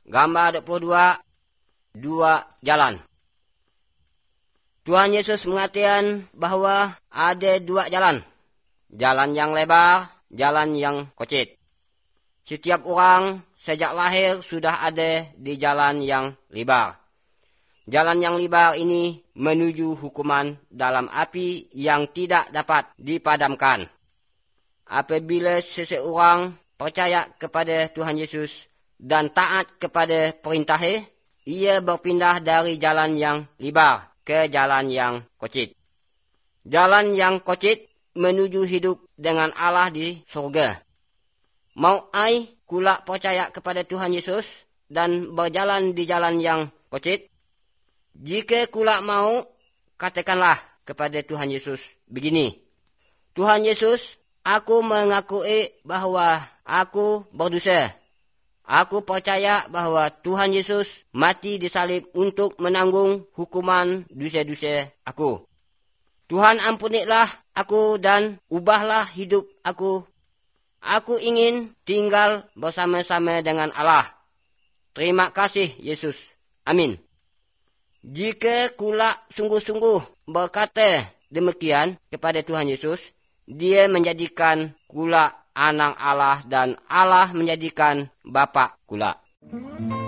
Gambar 22, dua jalan. Tuhan Yesus mengatakan bahwa ada dua jalan. Jalan yang lebar, jalan yang kocit. Setiap orang sejak lahir sudah ada di jalan yang lebar. Jalan yang lebar ini menuju hukuman dalam api yang tidak dapat dipadamkan. Apabila seseorang percaya kepada Tuhan Yesus dan taat kepada perintahnya, ia berpindah dari jalan yang lebar ke jalan yang kocit. Jalan yang kocit menuju hidup dengan Allah di surga. Mau ai kula percaya kepada Tuhan Yesus dan berjalan di jalan yang kocit? Jika kula mau, katakanlah kepada Tuhan Yesus begini: Tuhan Yesus, aku mengakui bahwa aku berdosa. Aku percaya bahwa Tuhan Yesus mati disalib untuk menanggung hukuman dosa-dosa aku. Tuhan ampunilah aku dan ubahlah hidup aku. Aku ingin tinggal bersama-sama dengan Allah. Terima kasih Yesus. Amin. Jika kula sungguh-sungguh berkata demikian kepada Tuhan Yesus, Dia menjadikan kula anak Allah dan Allah menjadikan bapa kula.